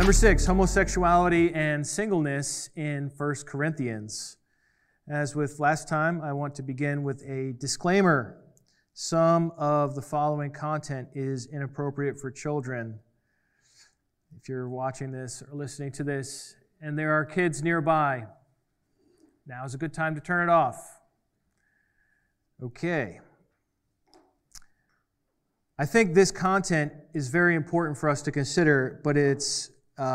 Number 6, homosexuality and singleness in 1 Corinthians. As with last time, I want to begin with a disclaimer. Some of the following content is inappropriate for children. If you're watching this or listening to this and there are kids nearby, now is a good time to turn it off. Okay. I think this content is very important for us to consider, but it's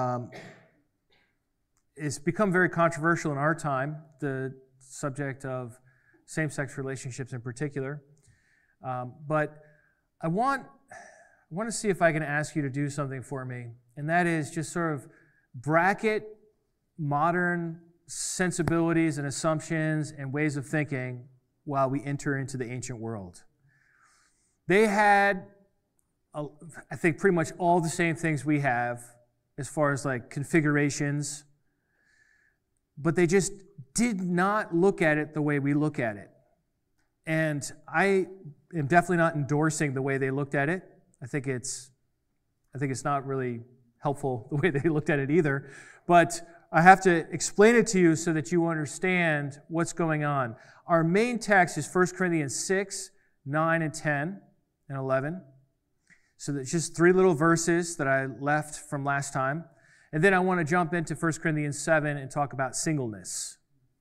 become very controversial in our time, the subject of same-sex relationships in particular. But I want to see if I can ask you to do something for me, and that is just sort of bracket modern sensibilities and assumptions and ways of thinking while we enter into the ancient world. They had, I think, pretty much all the same things we have as far as like configurations, but they just did not look at it the way we look at it. And I am definitely not endorsing the way they looked at it. I think it's not really helpful the way they looked at it either. But I have to explain it to you so that you understand what's going on. Our main text is 1 Corinthians 6, 9, and 10, and 11. So that's just 3 little verses that I left from last time. And then I want to jump into 1 Corinthians 7 and talk about singleness.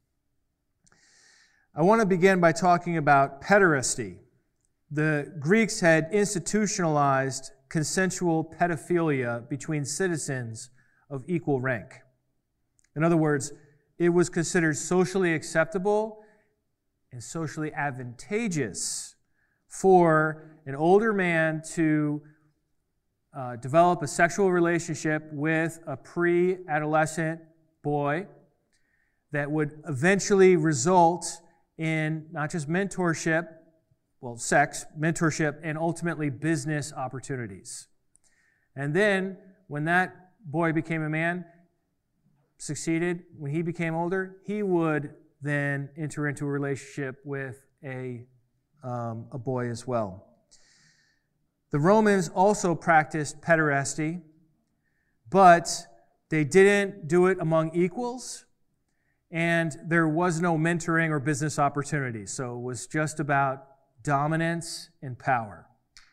I want to begin by talking about pederasty. The Greeks had institutionalized consensual pedophilia between citizens of equal rank. In other words, it was considered socially acceptable and socially advantageous for an older man to develop a sexual relationship with a pre-adolescent boy that would eventually result in not just mentorship, sex, mentorship, and ultimately business opportunities. And then when that boy became a man, succeeded, when he became older, he would then enter into a relationship with a boy as well. The Romans also practiced pederasty, but they didn't do it among equals, and there was no mentoring or business opportunity. So it was just about dominance and power.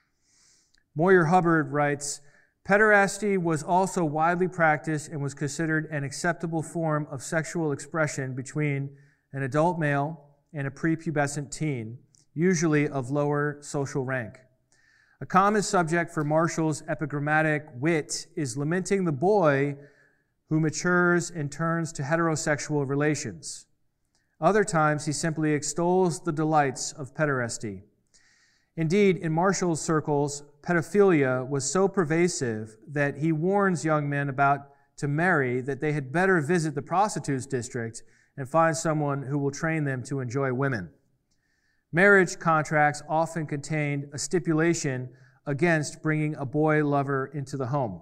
Moyer Hubbard writes, pederasty was also widely practiced and was considered an acceptable form of sexual expression between an adult male and a prepubescent teen, usually of lower social rank. A common subject for Marshall's epigrammatic wit is lamenting the boy who matures and turns to heterosexual relations. Other times, he simply extols the delights of pederasty. Indeed, in Marshall's circles, pedophilia was so pervasive that he warns young men about to marry that they had better visit the prostitutes district and find someone who will train them to enjoy women. Marriage contracts often contained a stipulation against bringing a boy lover into the home.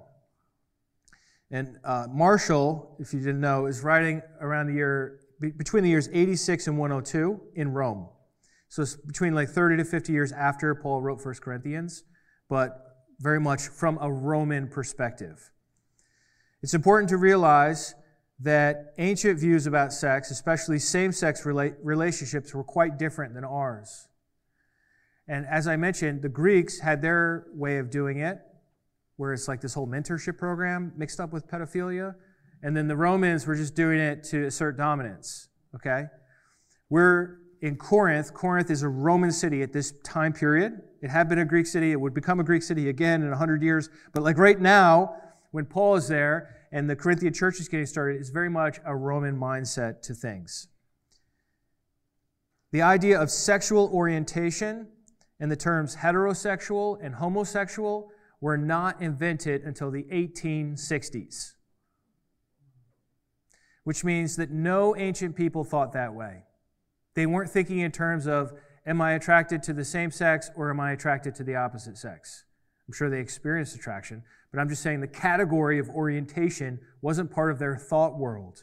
And Marshall, if you didn't know, is writing around between the years 86 and 102 in Rome. So it's between like 30 to 50 years after Paul wrote 1 Corinthians, but very much from a Roman perspective. It's important to realize that ancient views about sex, especially same-sex relationships, were quite different than ours. And as I mentioned, the Greeks had their way of doing it, where it's like this whole mentorship program mixed up with pedophilia. And then the Romans were just doing it to assert dominance, okay? We're in Corinth. Corinth is a Roman city at this time period. It had been a Greek city. It would become a Greek city again in 100 years. But like right now, when Paul is there and the Corinthian church is getting started, it's very much a Roman mindset to things. The idea of sexual orientation and the terms heterosexual and homosexual were not invented until the 1860s, which means that no ancient people thought that way. They weren't thinking in terms of, am I attracted to the same sex or am I attracted to the opposite sex? I'm sure they experienced attraction, but I'm just saying the category of orientation wasn't part of their thought world.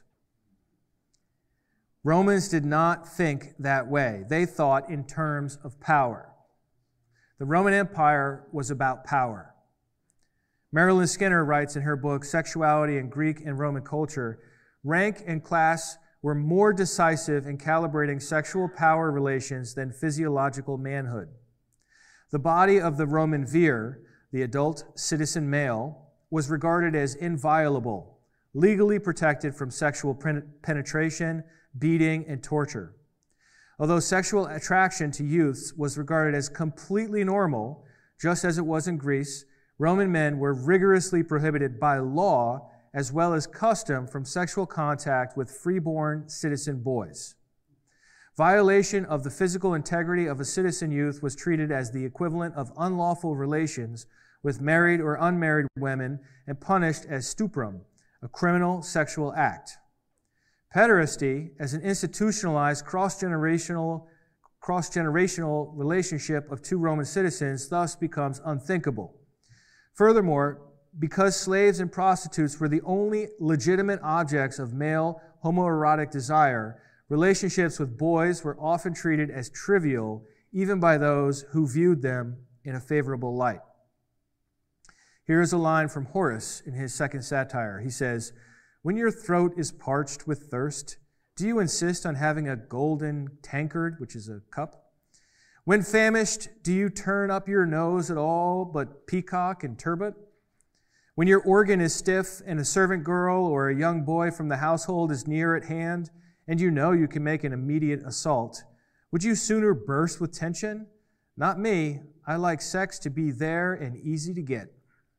Romans did not think that way. They thought in terms of power. The Roman Empire was about power. Marilyn Skinner writes in her book, Sexuality in Greek and Roman Culture, rank and class were more decisive in calibrating sexual power relations than physiological manhood. The body of the Roman vir, the adult citizen male, was regarded as inviolable, legally protected from sexual penetration, beating, and torture. Although sexual attraction to youths was regarded as completely normal, just as it was in Greece, Roman men were rigorously prohibited by law as well as custom from sexual contact with freeborn citizen boys. Violation of the physical integrity of a citizen youth was treated as the equivalent of unlawful relations with married or unmarried women and punished as stuprum, a criminal sexual act. Pederasty, as an institutionalized cross-generational relationship of two Roman citizens, thus becomes unthinkable. Furthermore, because slaves and prostitutes were the only legitimate objects of male homoerotic desire, relationships with boys were often treated as trivial, even by those who viewed them in a favorable light. Here is a line from Horace in his second satire. He says, "When your throat is parched with thirst, do you insist on having a golden tankard, which is a cup? When famished, do you turn up your nose at all but peacock and turbot? When your organ is stiff and a servant girl or a young boy from the household is near at hand, and you know you can make an immediate assault, would you sooner burst with tension? Not me. I like sex to be there and easy to get."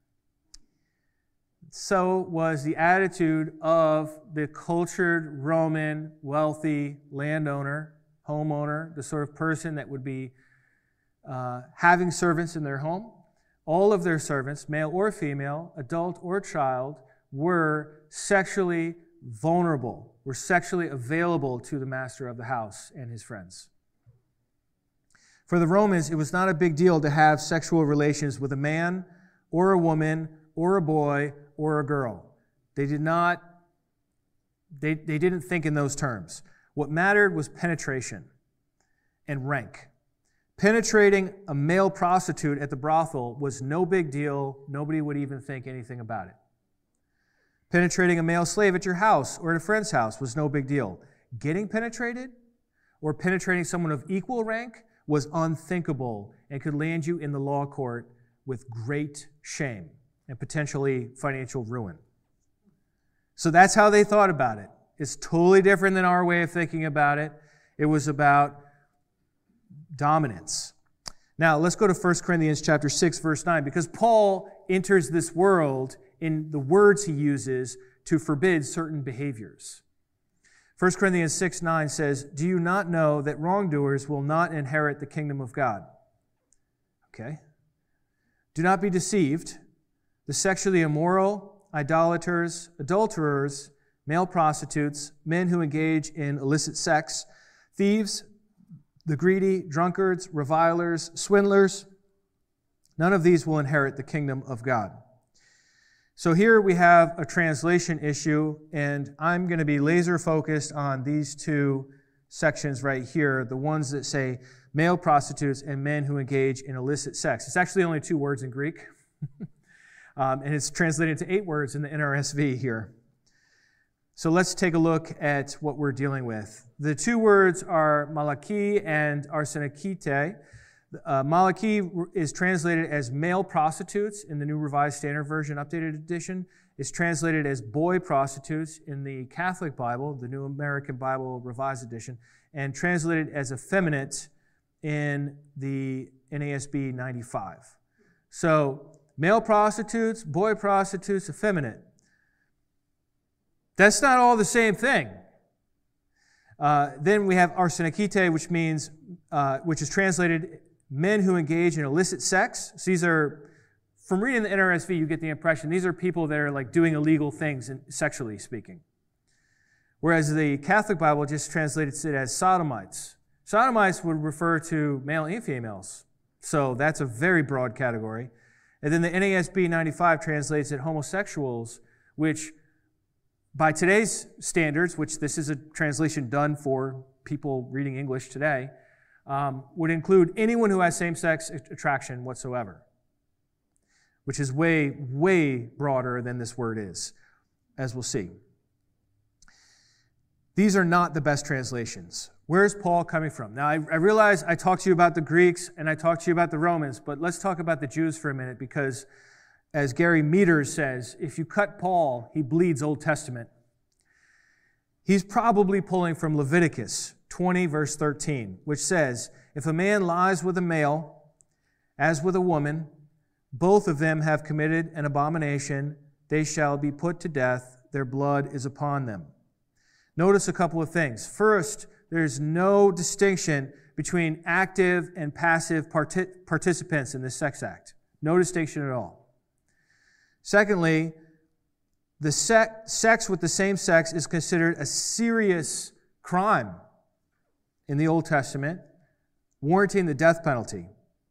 So was the attitude of the cultured Roman wealthy landowner, homeowner, the sort of person that would be having servants in their home. All of their servants, male or female, adult or child, were sexually vulnerable, were sexually available to the master of the house and his friends. For the Romans, it was not a big deal to have sexual relations with a man or a woman or a boy or a girl. They didn't think in those terms. What mattered was penetration and rank. Penetrating a male prostitute at the brothel was no big deal. Nobody would even think anything about it. Penetrating a male slave at your house or at a friend's house was no big deal. Getting penetrated or penetrating someone of equal rank was unthinkable and could land you in the law court with great shame and potentially financial ruin. So that's how they thought about it. It's totally different than our way of thinking about it. It was about dominance. Now, let's go to 1 Corinthians chapter 6, verse 9, because Paul enters this world in the words he uses to forbid certain behaviors. 1 Corinthians 6:9 says, "Do you not know that wrongdoers will not inherit the kingdom of God?" Okay. "Do not be deceived. The sexually immoral, idolaters, adulterers, male prostitutes, men who engage in illicit sex, thieves, the greedy, drunkards, revilers, swindlers, none of these will inherit the kingdom of God." So here we have a translation issue, and I'm going to be laser focused on these two sections right here, the ones that say male prostitutes and men who engage in illicit sex. It's actually only 2 words in Greek, and it's translated to 8 words in the NRSV here. So let's take a look at what we're dealing with. The 2 words are malaki and arsenikite. Malaki is translated as male prostitutes in the New Revised Standard Version, Updated Edition. It's translated as boy prostitutes in the Catholic Bible, the New American Bible Revised Edition, and translated as effeminate in the NASB 95. So male prostitutes, boy prostitutes, effeminate. That's not all the same thing. Then we have arsenikite, which is translated men who engage in illicit sex. So these are, from reading the NRSV, you get the impression these are people that are like doing illegal things, sexually speaking. Whereas the Catholic Bible just translates it as sodomites. Sodomites would refer to male and females. So that's a very broad category. And then the NASB 95 translates it homosexuals, which by today's standards, which this is a translation done for people reading English today, would include anyone who has same-sex attraction whatsoever. which is way, way broader than this word is, as we'll see. These are not the best translations. Where's Paul coming from? Now, I realize I talked to you about the Greeks and I talked to you about the Romans, but let's talk about the Jews for a minute because, as Gary Meters says, if you cut Paul, he bleeds Old Testament. He's probably pulling from Leviticus 20, verse 13, which says, if a man lies with a male, as with a woman, both of them have committed an abomination, they shall be put to death, their blood is upon them. Notice a couple of things. First, there's no distinction between active and passive participants in this sex act. No distinction at all. Secondly, the sex with the same sex is considered a serious crime in the Old Testament, warranting the death penalty,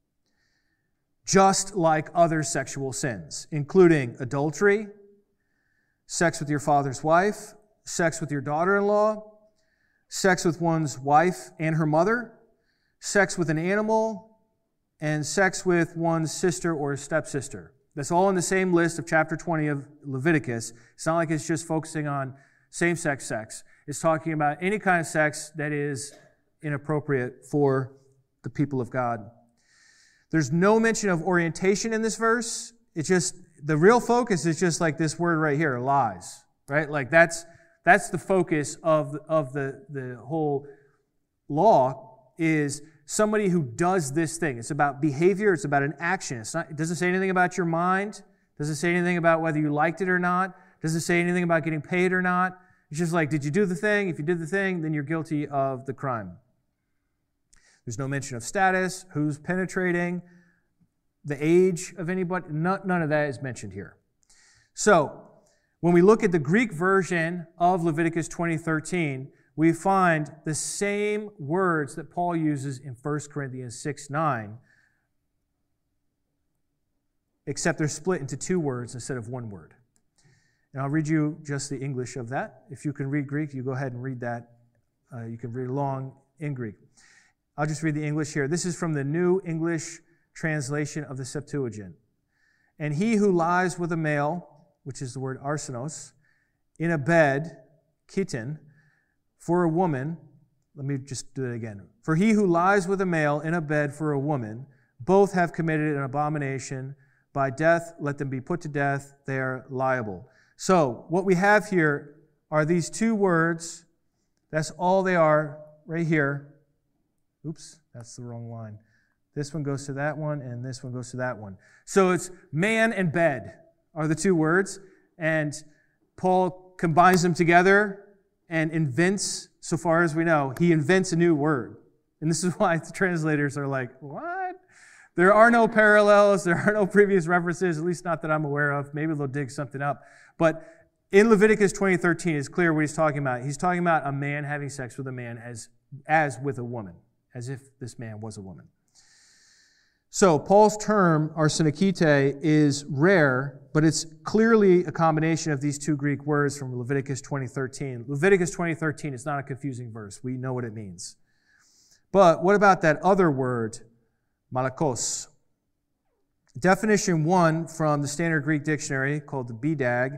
just like other sexual sins, including adultery, sex with your father's wife, sex with your daughter-in-law, sex with one's wife and her mother, sex with an animal, and sex with one's sister or stepsister. That's all in the same list of chapter 20 of Leviticus. It's not like it's just focusing on same-sex sex. It's talking about any kind of sex that is inappropriate for the people of God. There's no mention of orientation in this verse. It's just, the real focus is just like this word right here, lies, right? Like that's the focus of the whole law, is somebody who does this thing. It's about behavior. It's about an action. It doesn't say anything about your mind. It doesn't say anything about whether you liked it or not. It doesn't say anything about getting paid or not. It's just like, did you do the thing? If you did the thing, then you're guilty of the crime. There's no mention of status, who's penetrating, the age of anybody. None of that is mentioned here. So, when we look at the Greek version of Leviticus 20:13, we find the same words that Paul uses in 1 Corinthians 6:9, except they're split into two words instead of one word. And I'll read you just the English of that. If you can read Greek, you go ahead and read that. You can read along in Greek. I'll just read the English here. This is from the New English translation of the Septuagint. And he who lies with a male, which is the word arsenos, in a bed, kitin, for a woman, let me just do it again. For he who lies with a male in a bed for a woman, both have committed an abomination. By death, let them be put to death. They are liable. So, what we have here are these two words. That's all they are right here. Oops, that's the wrong line. This one goes to that one, and this one goes to that one. So it's man and bed are the two words, and Paul combines them together and invents, so far as we know, he invents a new word. And this is why the translators are like, what? There are no parallels, there are no previous references, at least not that I'm aware of. Maybe they'll dig something up. But in Leviticus 20:13, it's clear what he's talking about. He's talking about a man having sex with a man as with a woman, as if this man was a woman. So Paul's term, arsenikite, is rare, but it's clearly a combination of these two Greek words from Leviticus 20:13. Leviticus 20:13 is not a confusing verse. We know what it means. But what about that other word, malakos? Definition 1 from the Standard Greek Dictionary, called the BDAG,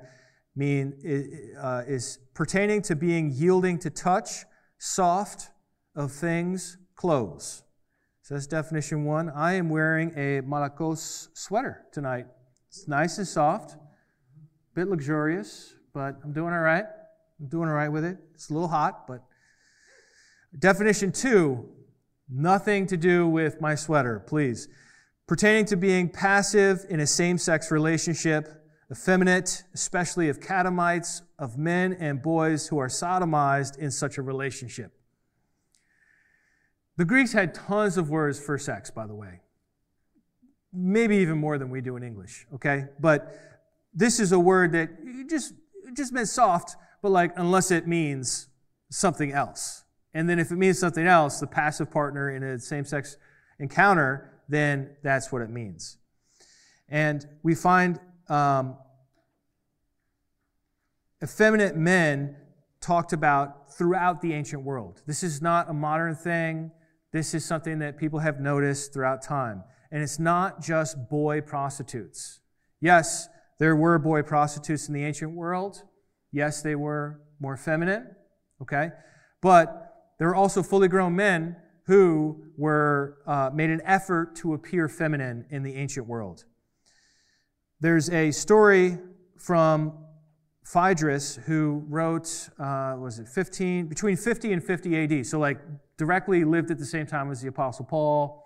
is pertaining to being yielding to touch, soft, of things, clothes. So that's definition 1. I am wearing a malakos sweater tonight. It's nice and soft, a bit luxurious, but I'm doing all right. I'm doing all right with it. It's a little hot, but... Definition 2, nothing to do with my sweater, please. Pertaining to being passive in a same-sex relationship, effeminate, especially of catamites, of men and boys who are sodomized in such a relationship. The Greeks had tons of words for sex, by the way. Maybe even more than we do in English, okay? But this is a word that it just meant soft, but like unless it means something else. And then if it means something else, the passive partner in a same-sex encounter, then that's what it means. And we find effeminate men talked about throughout the ancient world. This is not a modern thing. This is something that people have noticed throughout time. And it's not just boy prostitutes. Yes, there were boy prostitutes in the ancient world. Yes, they were more feminine, okay? But there were also fully grown men who were made an effort to appear feminine in the ancient world. There's a story from Phaedrus, who wrote, between 50 and 50 AD, so like directly lived at the same time as the Apostle Paul.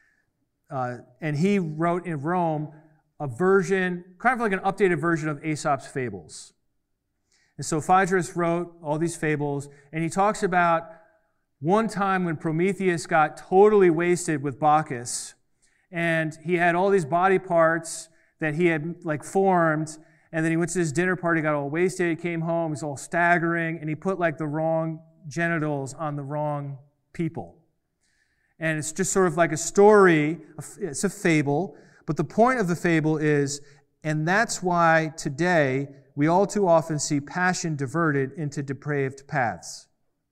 And he wrote in Rome a version, kind of like an updated version of Aesop's fables. And so Phaedrus wrote all these fables, and he talks about one time when Prometheus got totally wasted with Bacchus, and he had all these body parts that he had like formed, and then he went to this dinner party, got all wasted, he came home, he's all staggering, and he put like the wrong genitals on the wrong people. And it's just sort of like a story, it's a fable, but the point of the fable is, and that's why today we all too often see passion diverted into depraved paths.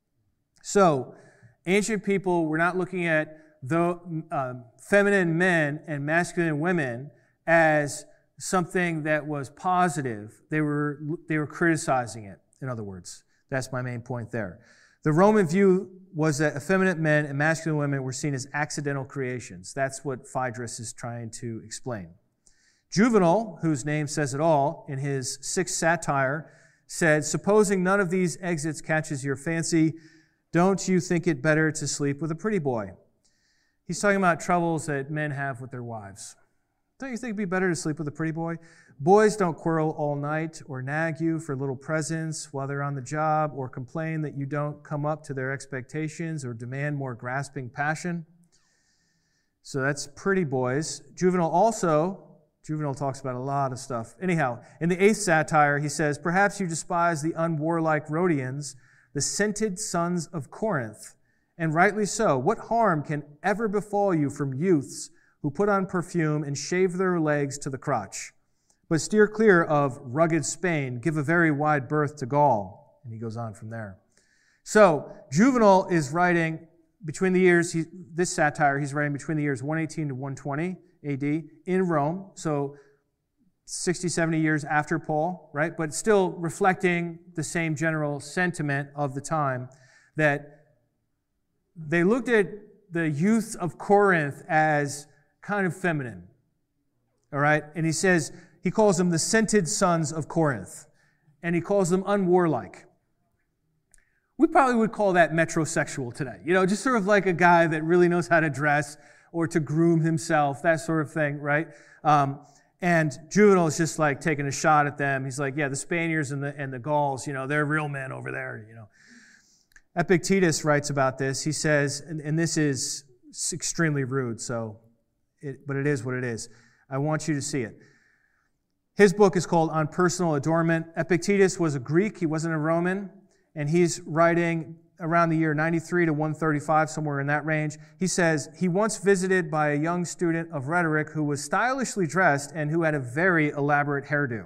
So, ancient people were not looking at the feminine men and masculine women as something that was positive. They were criticizing it, in other words. That's my main point there. The Roman view was that effeminate men and masculine women were seen as accidental creations. That's what Phaedrus is trying to explain. Juvenal, whose name says it all, in his sixth satire, said, "Supposing none of these exits catches your fancy, don't you think it better to sleep with a pretty boy?" He's talking about troubles that men have with their wives. Don't you think it'd be better to sleep with a pretty boy? Boys don't quarrel all night or nag you for little presents while they're on the job or complain that you don't come up to their expectations or demand more grasping passion. So that's pretty boys. Juvenal talks about a lot of stuff. Anyhow, in the eighth satire, he says, "Perhaps you despise the unwarlike Rhodians, the scented sons of Corinth, and rightly so. What harm can ever befall you from youths who put on perfume and shave their legs to the crotch? But steer clear of rugged Spain, give a very wide berth to Gaul." And he goes on from there. So Juvenal is writing between the years, this satire, he's writing between the years 118 to 120 AD in Rome. So 60, 70 years after Paul, right? But still reflecting the same general sentiment of the time, that they looked at the youth of Corinth as kind of feminine, all right? And he calls them the scented sons of Corinth, and he calls them unwarlike. We probably would call that metrosexual today, just sort of like a guy that really knows how to dress or to groom himself, that sort of thing, right? And Juvenal is just like taking a shot at them. He's like, yeah, the Spaniards and the Gauls, they're real men over there, Epictetus writes about this. He says, and this is extremely rude, but it is what it is. I want you to see it. His book is called On Personal Adornment. Epictetus was a Greek. He wasn't a Roman. And he's writing around the year 93 to 135, somewhere in that range. He says, he once visited by a young student of rhetoric who was stylishly dressed and who had a very elaborate hairdo.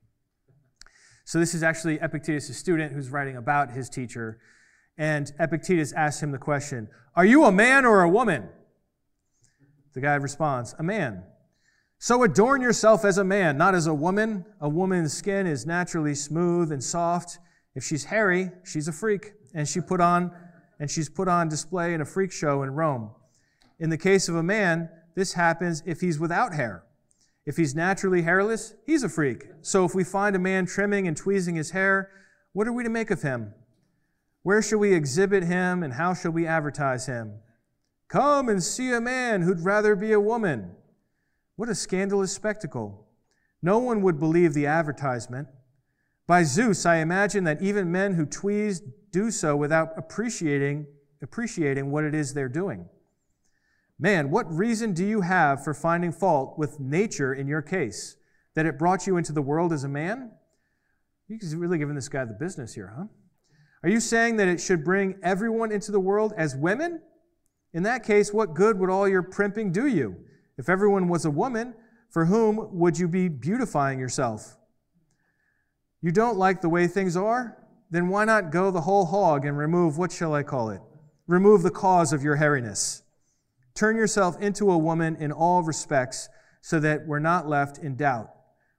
So this is actually Epictetus' student who's writing about his teacher. And Epictetus asks him the question, "Are you a man or a woman?" The guy responds, "A man." "So adorn yourself as a man, not as a woman. A woman's skin is naturally smooth and soft. If she's hairy, she's a freak, and she's put on display in a freak show in Rome. In the case of a man, this happens if he's without hair. If he's naturally hairless, he's a freak. So if we find a man trimming and tweezing his hair, what are we to make of him? Where shall we exhibit him, and how shall we advertise him? Come and see a man who'd rather be a woman. What a scandalous spectacle. No one would believe the advertisement. By Zeus, I imagine that even men who tweeze do so without appreciating what it is they're doing. Man, what reason do you have for finding fault with nature in your case? That it brought you into the world as a man?" He's really giving this guy the business here, huh? "Are you saying that it should bring everyone into the world as women? In that case, what good would all your primping do you? If everyone was a woman, for whom would you be beautifying yourself? You don't like the way things are? Then why not go the whole hog and remove, what shall I call it? Remove the cause of your hairiness. Turn yourself into a woman in all respects so that we're not left in doubt.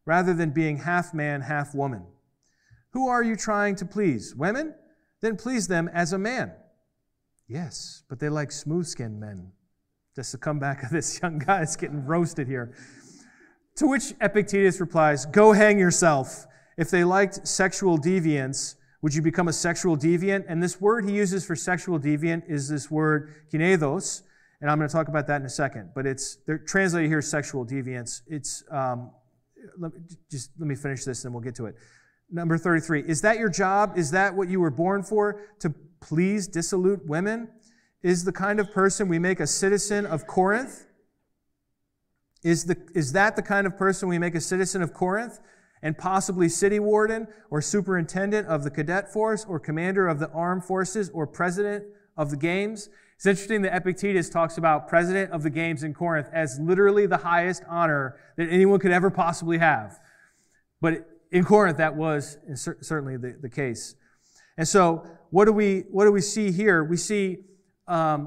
rather than being half man, half woman. Who are you trying to please? Women? Then please them as a man. Yes, but they like smooth-skinned men. Just the comeback of this young guy that's getting roasted here. To which Epictetus replies, go hang yourself. If they liked sexual deviance, would you become a sexual deviant? And this word he uses for sexual deviant is this word kinedos, and I'm going to talk about that in a second. But they're translated here as sexual deviance. Let me finish this, and then we'll get to it. Number 33, is that your job? Is that what you were born for? To please dissolute women? Is the kind of person we make a citizen of Corinth? Is that the kind of person we make a citizen of Corinth? And possibly city warden or superintendent of the cadet force or commander of the armed forces or president of the games? It's interesting that Epictetus talks about president of the games in Corinth as literally the highest honor that anyone could ever possibly have. But in Corinth, that was certainly the case. And so what do we see here? We see a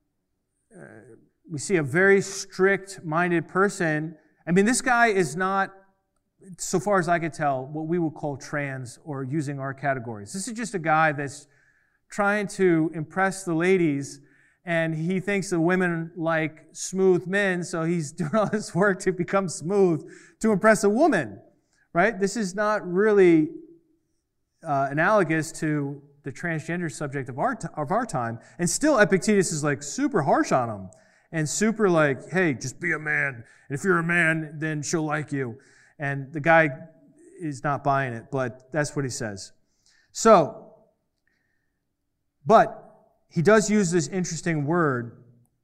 very strict-minded person. I mean, this guy is not, so far as I could tell, what we would call trans or using our categories. This is just a guy that's trying to impress the ladies, and he thinks the women like smooth men, so he's doing all this work to become smooth to impress a woman, right? This is not really analogous to the transgender subject of our time. And still Epictetus is like super harsh on him and super like, hey, just be a man. And if you're a man, then she'll like you. And the guy is not buying it, but that's what he says. So, but he does use this interesting word,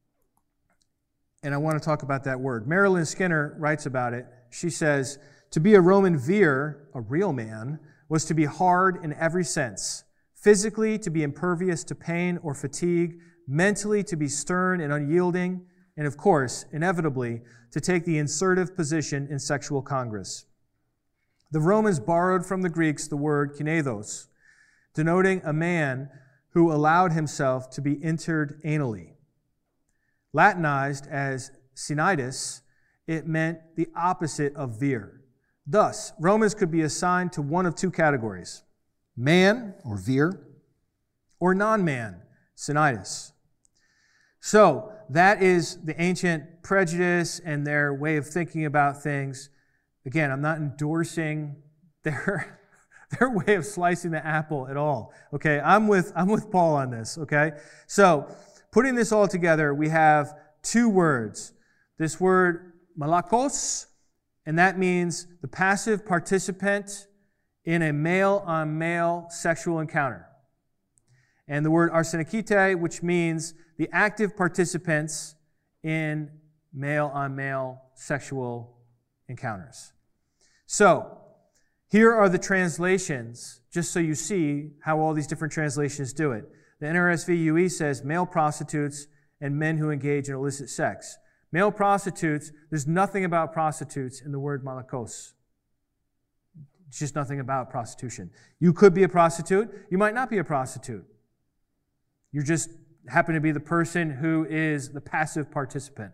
and I want to talk about that word. Marilyn Skinner writes about it. She says, to be a Roman vir, a real man, was to be hard in every sense. Physically, to be impervious to pain or fatigue. Mentally, to be stern and unyielding. And of course, inevitably, to take the insertive position in sexual congress. The Romans borrowed from the Greeks the word kinedos, denoting a man who allowed himself to be entered anally. Latinized as sinitus, it meant the opposite of vir. Thus, Romans could be assigned to one of two categories: man, or vir, or non-man, sinitus. So, that is the ancient prejudice and their way of thinking about things. Again, I'm not endorsing their way of slicing the apple at all. Okay, I'm with Paul on this. Okay, so putting this all together, we have two words. This word malakos, and that means the passive participant in a male-on-male sexual encounter. And the word arsenikite, which means the active participants in male-on-male sexual encounters. So, here are the translations, just so you see how all these different translations do it. The NRSV UE says male prostitutes and men who engage in illicit sex. Male prostitutes, there's nothing about prostitutes in the word malakos. It's just nothing about prostitution. You could be a prostitute. You might not be a prostitute. You just happen to be the person who is the passive participant.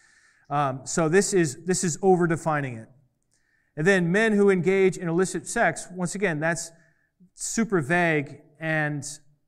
So this is over-defining it. And then men who engage in illicit sex, once again, that's super vague. And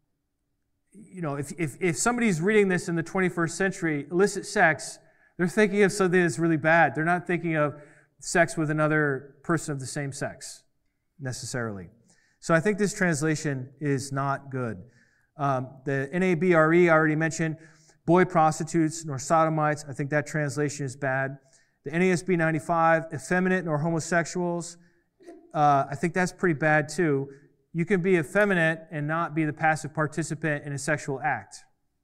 you know, if somebody's reading this in the 21st century, illicit sex, they're thinking of something that's really bad. They're not thinking of sex with another person of the same sex, necessarily. So I think this translation is not good. The NABRE I already mentioned, boy prostitutes nor sodomites. I think that translation is bad. The NASB 95, effeminate nor homosexuals. I think that's pretty bad too. You can be effeminate and not be the passive participant in a sexual act.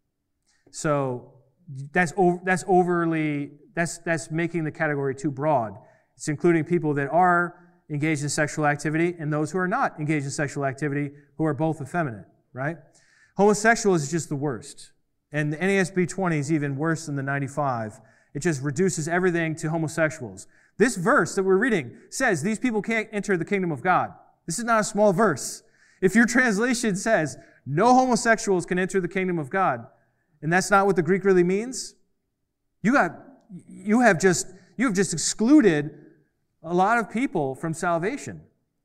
So that's making the category too broad. It's including people that are engaged in sexual activity and those who are not engaged in sexual activity who are both effeminate, right? Homosexual is just the worst. And the NASB 20 is even worse than the 95. It just reduces everything to homosexuals. This verse that we're reading says these people can't enter the kingdom of God. This is not a small verse. If your translation says no homosexuals can enter the kingdom of God, and that's not what the Greek really means, you have just excluded a lot of people from salvation.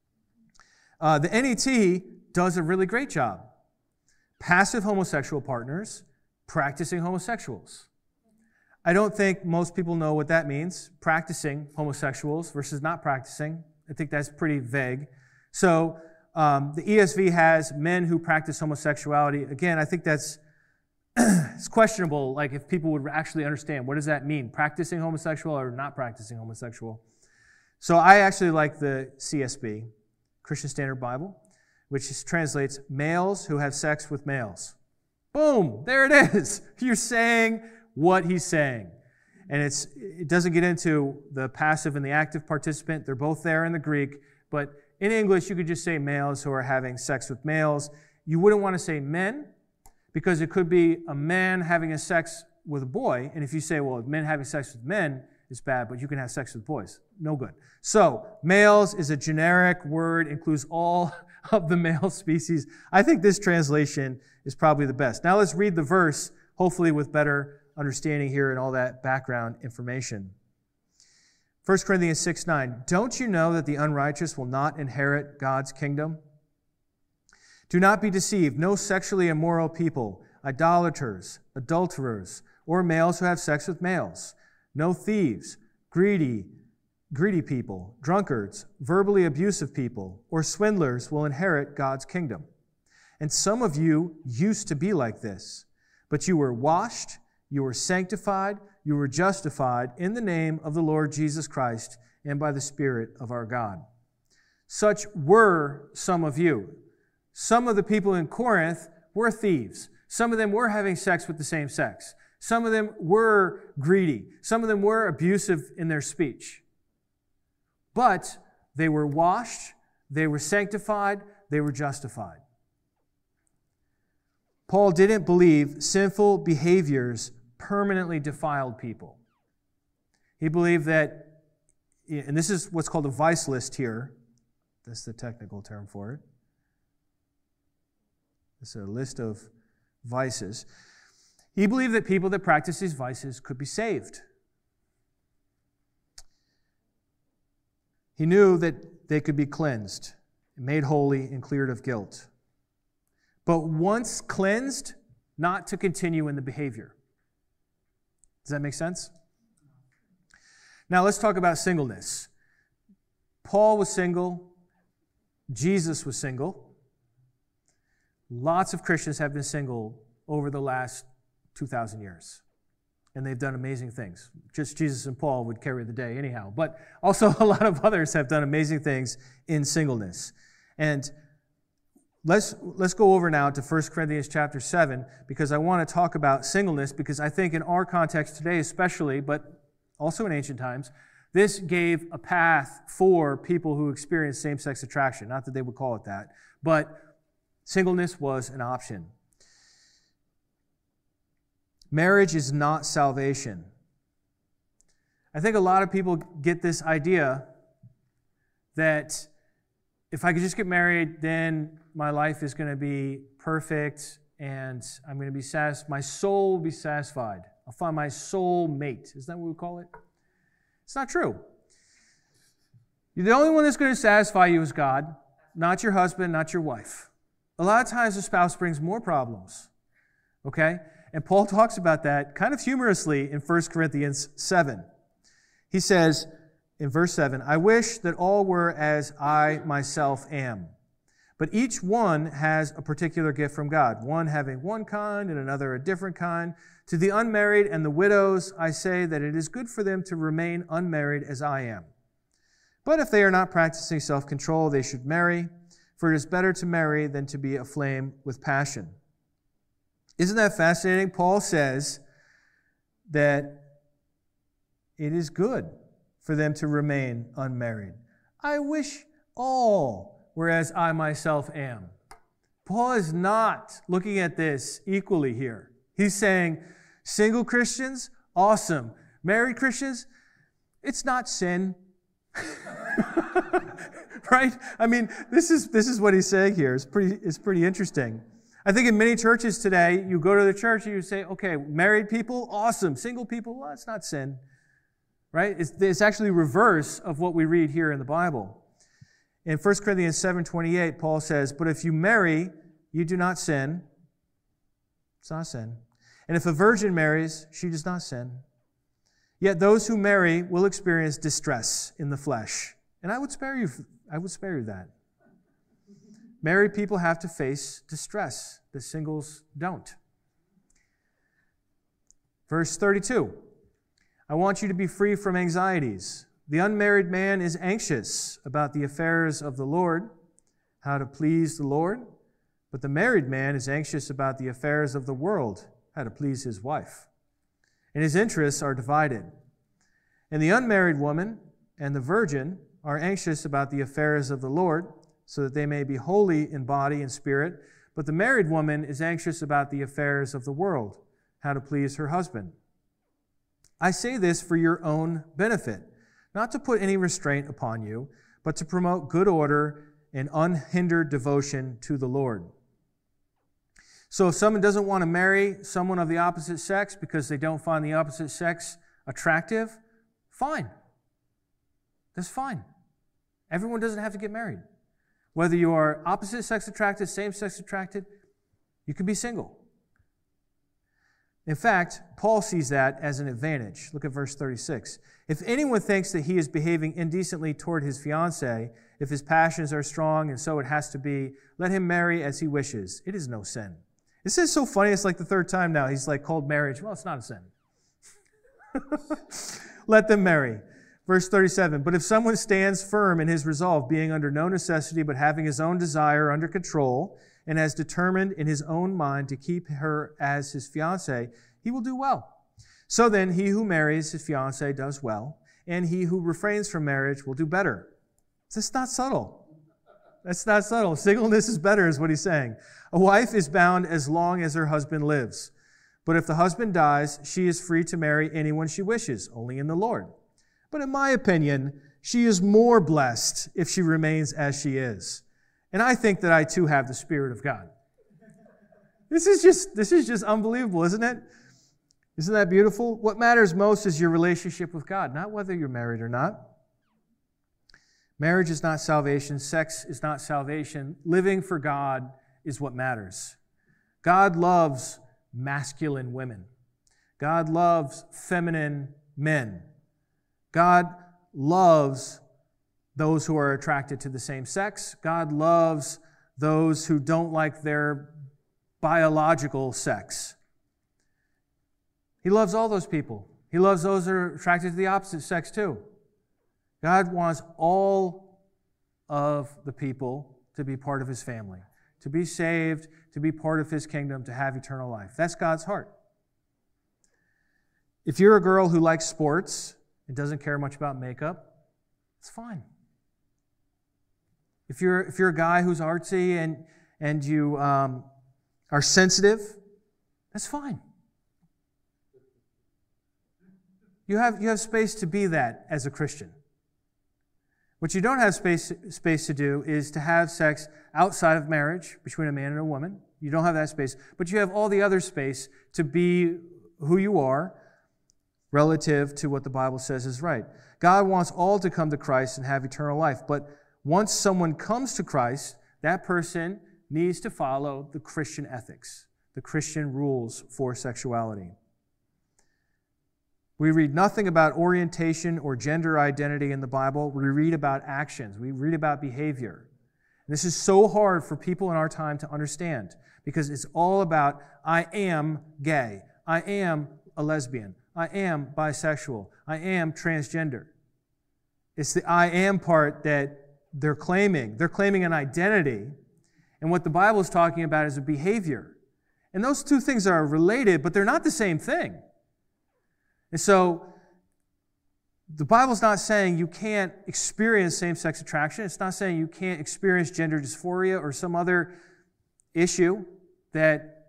The NET does a really great job. Passive homosexual partners, practicing homosexuals. I don't think most people know what that means, practicing homosexuals versus not practicing. I think that's pretty vague. So the ESV has men who practice homosexuality. Again, I think that's it's questionable, like if people would actually understand, what does that mean? Practicing homosexual or not practicing homosexual? So I actually like the CSB, Christian Standard Bible, which translates males who have sex with males. Boom, there it is. You're saying what he's saying. And it doesn't get into the passive and the active participant. They're both there in the Greek. But in English, you could just say males who are having sex with males. You wouldn't want to say men, because it could be a man having a sex with a boy. And if you say, well, men having sex with men is bad, but you can have sex with boys. No good. So males is a generic word, includes all of the male species. I think this translation is probably the best. Now let's read the verse, hopefully with better understanding here and all that background information. 1 Corinthians 6:9. Don't you know that the unrighteous will not inherit God's kingdom? Do not be deceived. No sexually immoral people, idolaters, adulterers, or males who have sex with males. No thieves, greedy people, drunkards, verbally abusive people, or swindlers will inherit God's kingdom. And some of you used to be like this, but you were washed, you were sanctified, you were justified in the name of the Lord Jesus Christ and by the Spirit of our God. Such were some of you. Some of the people in Corinth were thieves. Some of them were having sex with the same sex. Some of them were greedy. Some of them were abusive in their speech. But they were washed, they were sanctified, they were justified. Paul didn't believe sinful behaviors permanently defiled people. He believed that, and this is what's called a vice list here. That's the technical term for it. It's a list of vices. He believed that people that practice these vices could be saved. He knew that they could be cleansed, made holy, and cleared of guilt. But once cleansed, not to continue in the behavior. Does that make sense? Now let's talk about singleness. Paul was single. Jesus was single. Lots of Christians have been single over the last 2,000 years. And they've done amazing things. Just Jesus and Paul would carry the day anyhow. But also a lot of others have done amazing things in singleness. And let's go over now to 1 Corinthians chapter 7, because I want to talk about singleness, because I think in our context today especially, but also in ancient times, this gave a path for people who experience same-sex attraction. Not that they would call it that, but singleness was an option. Marriage is not salvation. I think a lot of people get this idea that if I could just get married, then my life is going to be perfect and I'm going to be satisfied. My soul will be satisfied. I'll find my soul mate. Isn't that what we call it? It's not true. The only one that's going to satisfy you is God, not your husband, not your wife. A lot of times the spouse brings more problems. Okay? And Paul talks about that kind of humorously in 1 Corinthians 7. He says in verse 7, I wish that all were as I myself am. But each one has a particular gift from God, one having one kind and another a different kind. To the unmarried and the widows, I say that it is good for them to remain unmarried as I am. But if they are not practicing self-control, they should marry, for it is better to marry than to be aflame with passion. Isn't that fascinating? Paul says that it is good for them to remain unmarried. I wish all were as I myself am. Paul is not looking at this equally here. He's saying, single Christians, awesome. Married Christians, it's not sin. Right? I mean, this is what he's saying here. It's pretty interesting. I think in many churches today, you go to the church and you say, okay, married people, awesome. Single people, well, it's not sin. right? It's actually reverse of what we read here in the Bible. In 1 Corinthians 7:28, Paul says, "But if you marry, you do not sin." It's not a sin. "And if a virgin marries, she does not sin. Yet those who marry will experience distress in the flesh." And I would spare you that. Married people have to face distress that singles don't. Verse 32, "I want you to be free from anxieties. The unmarried man is anxious about the affairs of the Lord, how to please the Lord. But the married man is anxious about the affairs of the world, how to please his wife. And his interests are divided. And the unmarried woman and the virgin are anxious about the affairs of the Lord, so that they may be holy in body and spirit. But the married woman is anxious about the affairs of the world, how to please her husband. I say this for your own benefit, not to put any restraint upon you, but to promote good order and unhindered devotion to the Lord. So if someone doesn't want to marry someone of the opposite sex because they don't find the opposite sex attractive, fine. That's fine. Everyone doesn't have to get married. Whether you are opposite sex attracted, same sex attracted, you can be single. In fact, Paul sees that as an advantage. Look at verse 36. "If anyone thinks that he is behaving indecently toward his fiancée, if his passions are strong and so it has to be, let him marry as he wishes. It is no sin." This is so funny. It's like the third time now he's like called marriage. Well, it's not a sin. Let them marry. Verse 37, "But if someone stands firm in his resolve, being under no necessity, but having his own desire under control, and has determined in his own mind to keep her as his fiancée, he will do well. So then, he who marries his fiancée does well, and he who refrains from marriage will do better." That's not subtle. That's not subtle. Singleness is better, is what he's saying. "A wife is bound as long as her husband lives. But if the husband dies, she is free to marry anyone she wishes, only in the Lord. But in my opinion, she is more blessed if she remains as she is. And I think that I too have the Spirit of God." This is just unbelievable, isn't it? Isn't that beautiful? What matters most is your relationship with God, not whether you're married or not. Marriage is not salvation. Sex is not salvation. Living for God is what matters. God loves masculine women. God loves feminine men. God loves those who are attracted to the same sex. God loves those who don't like their biological sex. He loves all those people. He loves those that are attracted to the opposite sex too. God wants all of the people to be part of His family, to be saved, to be part of His kingdom, to have eternal life. That's God's heart. If you're a girl who likes sports and doesn't care much about makeup, it's fine. If you're a guy who's artsy and you are sensitive, that's fine. You have space to be that as a Christian. What you don't have space to do is to have sex outside of marriage between a man and a woman. You don't have that space. But you have all the other space to be who you are relative to what the Bible says is right. God wants all to come to Christ and have eternal life. But once someone comes to Christ, that person needs to follow the Christian ethics, the Christian rules for sexuality. We read nothing about orientation or gender identity in the Bible. We read about actions. We read about behavior. And this is so hard for people in our time to understand because it's all about, I am gay. I am a lesbian. I am bisexual. I am transgender. It's the I am part that they're claiming. They're claiming an identity. And what the Bible is talking about is a behavior. And those two things are related, but they're not the same thing. And so, the Bible's not saying you can't experience same-sex attraction. It's not saying you can't experience gender dysphoria or some other issue that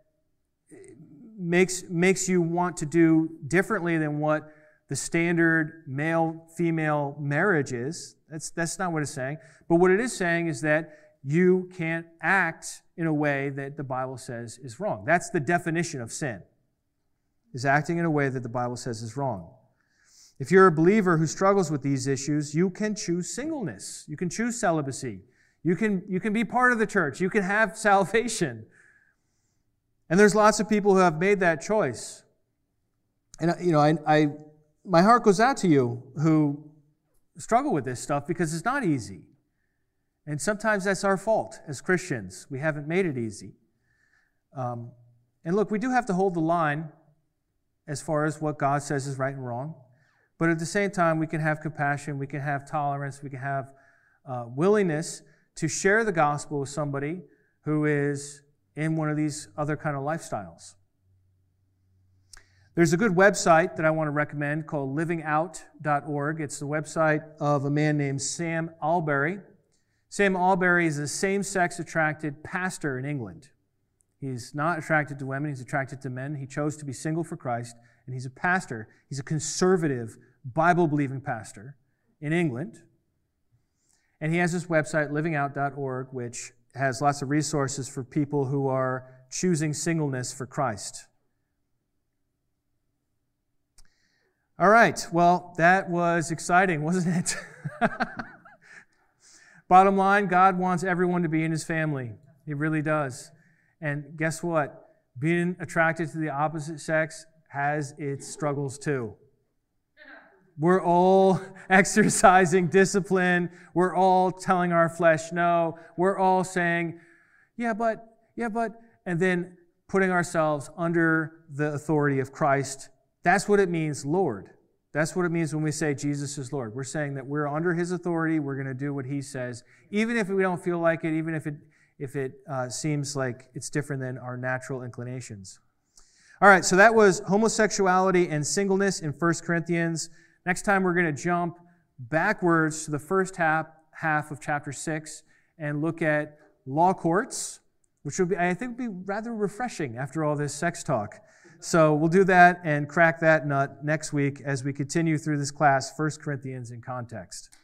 makes you want to do differently than what the standard male-female marriage is. That's not what it's saying. But what it is saying is that you can't act in a way that the Bible says is wrong. That's the definition of sin, is acting in a way that the Bible says is wrong. If you're a believer who struggles with these issues, you can choose singleness. You can choose celibacy. You can be part of the church. You can have salvation. And there's lots of people who have made that choice. And my heart goes out to you who struggle with this stuff because it's not easy. And sometimes that's our fault as Christians. We haven't made it easy. And look, we do have to hold the line as far as what God says is right and wrong. But at the same time, we can have compassion, we can have tolerance, we can have willingness to share the gospel with somebody who is in one of these other kind of lifestyles. There's a good website that I want to recommend called livingout.org. It's the website of a man named Sam Alberry. Sam Alberry is a same-sex attracted pastor in England. He's not attracted to women, he's attracted to men. He chose to be single for Christ, and he's a pastor. He's a conservative, Bible-believing pastor in England. And he has this website, livingout.org, which has lots of resources for people who are choosing singleness for Christ. All right, well, that was exciting, wasn't it? Bottom line, God wants everyone to be in His family. He really does. And guess what? Being attracted to the opposite sex has its struggles too. We're all exercising discipline. We're all telling our flesh no. We're all saying, yeah, but, and then putting ourselves under the authority of Christ. That's what it means, Lord. That's what it means when we say Jesus is Lord. We're saying that we're under His authority. We're going to do what He says, even if we don't feel like it, even if it seems like it's different than our natural inclinations. All right, so that was homosexuality and singleness in 1 Corinthians. Next time we're going to jump backwards to the first half of chapter 6 and look at law courts, which will be, I think, will be rather refreshing after all this sex talk. So we'll do that and crack that nut next week as we continue through this class, 1 Corinthians in context.